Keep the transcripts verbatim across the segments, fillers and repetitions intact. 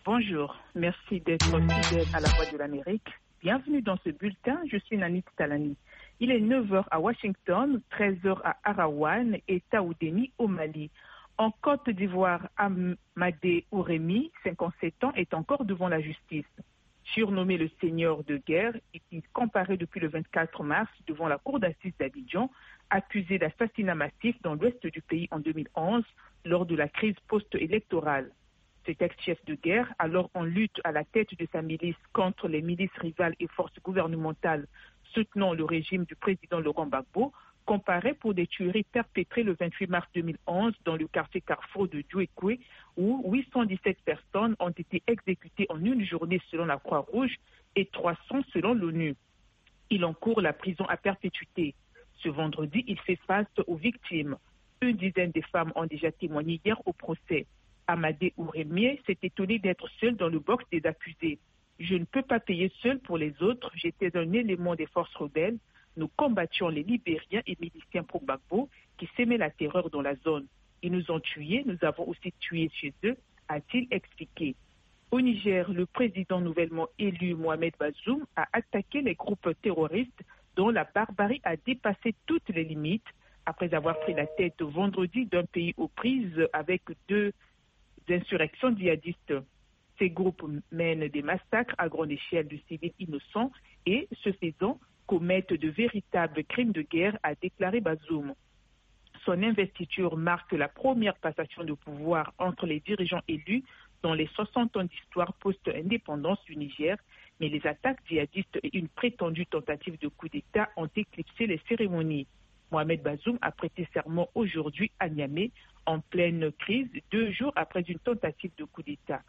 Bonjour, merci d'être fidèle à la Voix de l'Amérique. Bienvenue dans ce bulletin, je suis Nanit Talani. Il est neuf heures à Washington, treize heures à Arawan et Taoudéni au Mali. En Côte d'Ivoire, Amadé Ourémi, cinquante-sept ans, est encore devant la justice. Surnommé le seigneur de guerre, il est comparé depuis le vingt-quatre mars devant la cour d'assises d'Abidjan, accusé d'assassinat massif dans l'ouest du pays en deux mille onze lors de la crise post-électorale. Cet ex-chef de guerre, alors en lutte à la tête de sa milice contre les milices rivales et forces gouvernementales soutenant le régime du président Laurent Gbagbo, comparé pour des tueries perpétrées le vingt-huit mars deux mille onze dans le quartier Carrefour de Djouekoué, où huit cent dix-sept personnes ont été exécutées en une journée selon la Croix-Rouge et trois cents selon l'ONU. Il encourt la prison à perpétuité. Ce vendredi, il fait face aux victimes. Une dizaine de femmes ont déjà témoigné hier au procès. Amadé Ourémié s'est étonné d'être seul dans le box des accusés. « Je ne peux pas payer seul pour les autres. J'étais un élément des forces rebelles. Nous combattions les Libériens et miliciens pro-Gbagbo qui sémaient la terreur dans la zone. Ils nous ont tués, nous avons aussi tué chez eux », a-t-il expliqué. Au Niger, le président nouvellement élu Mohamed Bazoum a attaqué les groupes terroristes dont la barbarie a dépassé toutes les limites après avoir pris la tête vendredi d'un pays aux prises avec deux insurrections djihadistes. Ces groupes mènent des massacres à grande échelle de civils innocents et, ce faisant, commettent de véritables crimes de guerre, a déclaré Bazoum. Son investiture marque la première passation de pouvoir entre les dirigeants élus dans les soixante ans d'histoire post-indépendance du Niger, mais les attaques djihadistes et une prétendue tentative de coup d'État ont éclipsé les cérémonies. Mohamed Bazoum a prêté serment aujourd'hui à Niamey, en pleine crise, deux jours après une tentative de coup d'État.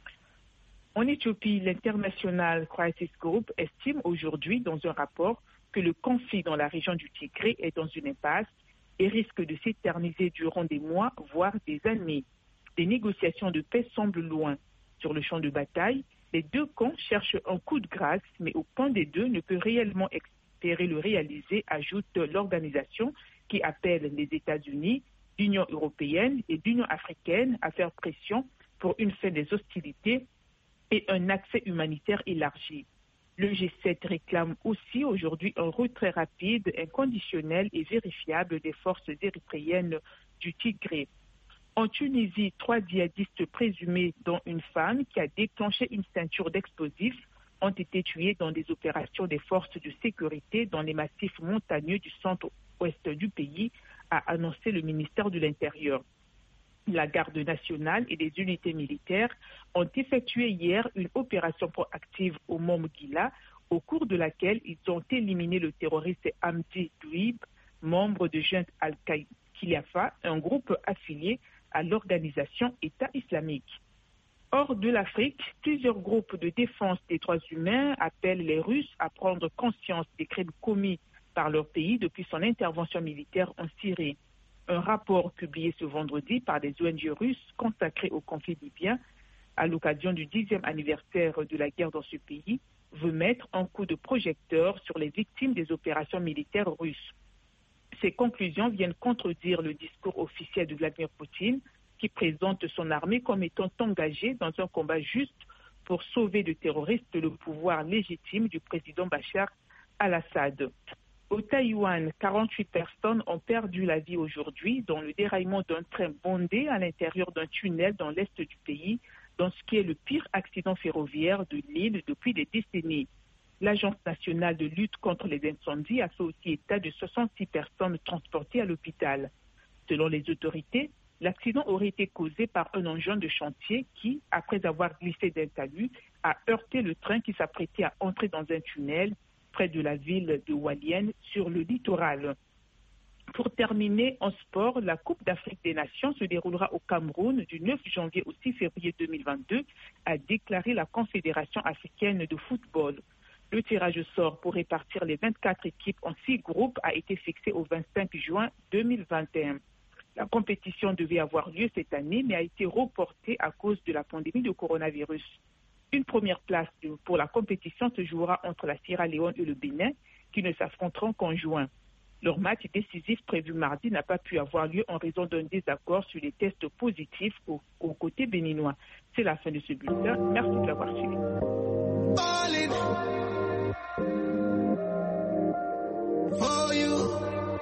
En Éthiopie, l'International Crisis Group estime aujourd'hui dans un rapport que le conflit dans la région du Tigré est dans une impasse et risque de s'éterniser durant des mois, voire des années. Des négociations de paix semblent loin. Sur le champ de bataille, les deux camps cherchent un coup de grâce, mais aucun des deux ne peut réellement espérer le réaliser, ajoute l'organisation qui appelle les États-Unis, l'Union européenne et l'Union africaine à faire pression pour une fin des hostilités et un accès humanitaire élargi. Le G sept réclame aussi aujourd'hui un retrait rapide, inconditionnel et vérifiable des forces érythréennes du Tigré. En Tunisie, trois djihadistes présumés, dont une femme qui a déclenché une ceinture d'explosifs, ont été tués dans des opérations des forces de sécurité dans les massifs montagneux du centre-ouest du pays, a annoncé le ministère de l'Intérieur. La garde nationale et les unités militaires ont effectué hier une opération proactive au Mont Mugila, au cours de laquelle ils ont éliminé le terroriste Hamdi Douib, membre de Junte al-Khilafa, un groupe affilié à l'organisation État islamique. Hors de l'Afrique, plusieurs groupes de défense des droits humains appellent les Russes à prendre conscience des crimes commis par leur pays depuis son intervention militaire en Syrie. Un rapport publié ce vendredi par des O N G russes consacrés au conflit libyen à l'occasion du dixième anniversaire de la guerre dans ce pays veut mettre un coup de projecteur sur les victimes des opérations militaires russes. Ces conclusions viennent contredire le discours officiel de Vladimir Poutine qui présente son armée comme étant engagée dans un combat juste pour sauver de terroristes le pouvoir légitime du président Bachar al-Assad. Au Taïwan, quarante-huit personnes ont perdu la vie aujourd'hui dans le déraillement d'un train bondé à l'intérieur d'un tunnel dans l'est du pays, dans ce qui est le pire accident ferroviaire de l'île depuis des décennies. L'Agence nationale de lutte contre les incendies a fait aussi état de soixante-six personnes transportées à l'hôpital. Selon les autorités, l'accident aurait été causé par un engin de chantier qui, après avoir glissé d'un talus, a heurté le train qui s'apprêtait à entrer dans un tunnel près de la ville de Hualien, sur le littoral. Pour terminer en sport, la Coupe d'Afrique des Nations se déroulera au Cameroun du neuf janvier au six février deux mille vingt-deux, a déclaré la Confédération africaine de football. Le tirage au sort pour répartir les vingt-quatre équipes en six groupes a été fixé au vingt-cinq juin deux mille vingt et un. La compétition devait avoir lieu cette année, mais a été reportée à cause de la pandémie de coronavirus. Une première place pour la compétition se jouera entre la Sierra Leone et le Bénin, qui ne s'affronteront qu'en juin. Leur match décisif prévu mardi n'a pas pu avoir lieu en raison d'un désaccord sur les tests positifs au, au côté béninois. C'est la fin de ce bulletin. Merci de l'avoir suivi. For you.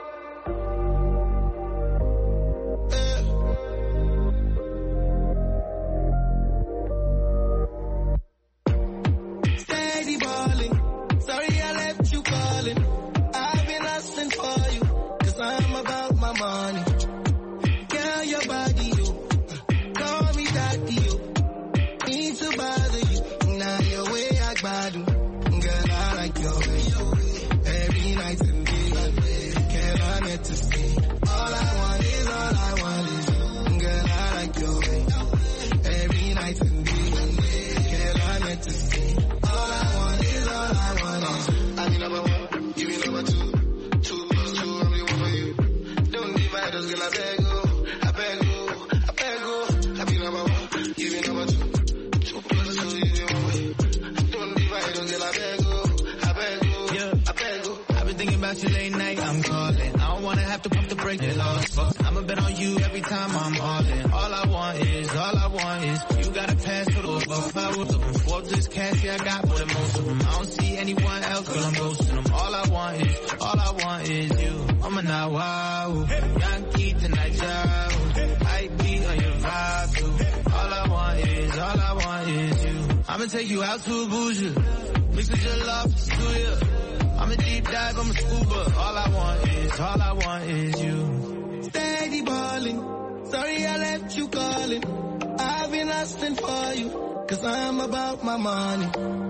Steady balling. Sorry I left you calling. I've been hustling for you, cause I'm about my money. Girl, your body, you call me daddy, you need to bother you. Now your way I badu. Girl, I like your way. Every night and day, girl, I'm meant to stay. All I want is, all I want is you. Girl, I like your way. Every night and day, girl, I'm meant to stay. All I want is, all I want is you. I mean number one, you mean number two. Two plus two, I'm the one for you. Don't divide us, girl, I beg you. I beg you, I beg you. I be number one, you be number two. Two plus two, you the one for you. Don't divide us, girl, I beg you. I beg you, yeah. I beg you. I've been thinking about you late night, I'm calling. I don't wanna have to pump the brake, they lost. But I'ma bet on you every time I'm all in. All I want is, all I want is, you gotta pass to the above. If I was looking for this cash, yeah, I got more than most of them. I don't see anyone else, girl, I'm ghosting them. All I want is, all I want is you. I'm a now wow, Yankee tonight, job. I beat on your vibe too. All I want is, all I want is you. I'ma take you out to Abuja, mix with your love, Stuya. I'm a deep dive, I'm a scuba. All I want is, all I want is you. Steady balling. Sorry I left you calling. I've been hustling for you, cause I'm about my money.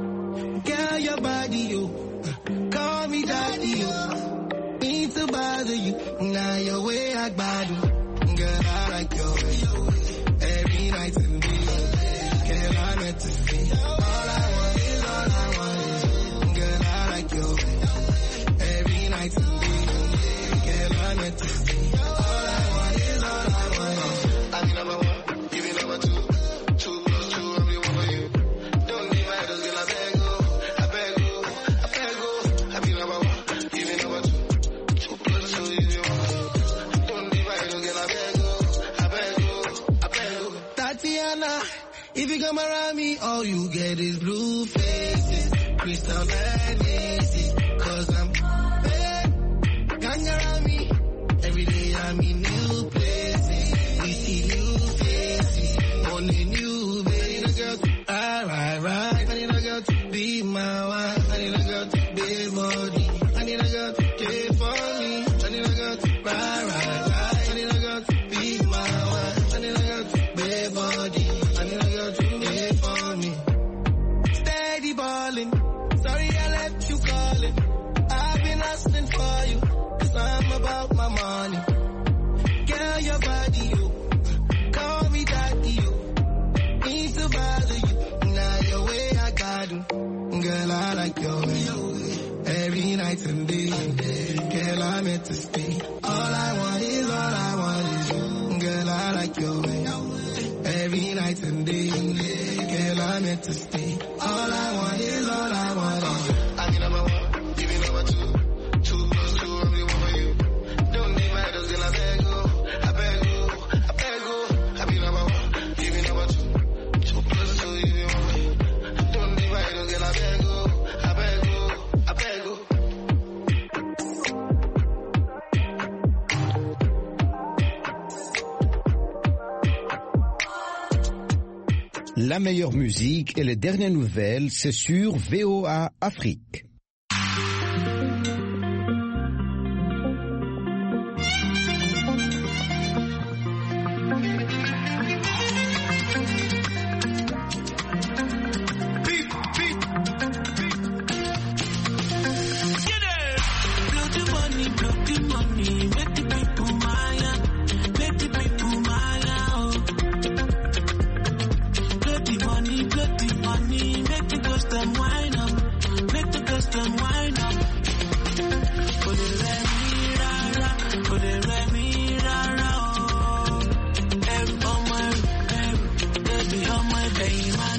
Girl, your body, you call me daddy, you need to bother you. Now your way I badu. Girl, I like your way. Every night and day, girl, I'm meant to stay. All I want is, all I want is you. Girl, I like your way. Every night and day, girl, I'm meant to stay. All I want is, all I want is you. I be number one, you be number two. Two plus two, I'm the one for you. Don't divide us, girl, I beg you. I beg you, I beg you. I be number one, you be number two. Two plus two, you the one for you. Don't divide us, girl, I beg you. I beg you, I beg you. Tatiana, if you come around me, all you get is blue faces. Crystal Venice, cause I'm bad. Gang around me, every day I'm in new places. We see new faces, only new baby. I need a girl to ride, ride, ride. I need a girl to be my wife. I need a girl to be body. I need a girl to care for me. I need a girl to ride, ride, ride. I need a girl to be my wife. I need a girl to be body. I need a girl to care for me. Steady balling. Sorry I left you calling. I've been hustling for you, cause I'm about my money. Girl, your body, you call me daddy, you need to bother you. Now your way I got you. Girl, I like your way. Every night and day, girl, I'm meant to stay. All I want is, all I want is you. Girl, I like your way. Every night and day, girl, I'm meant to stay. All I want is, all I want is you. I be number one, you be number two. Two plus two, I'm the one for you. Don't divide us, girl, I beg you. I beg you, I beg you. I be number one, you be number two. Two plus two, you the one for you. Don't divide us, girl, I beg you. I beg you, I beg you. La meilleure musique et les dernières nouvelles, c'est sur V O A Afrique. Baby,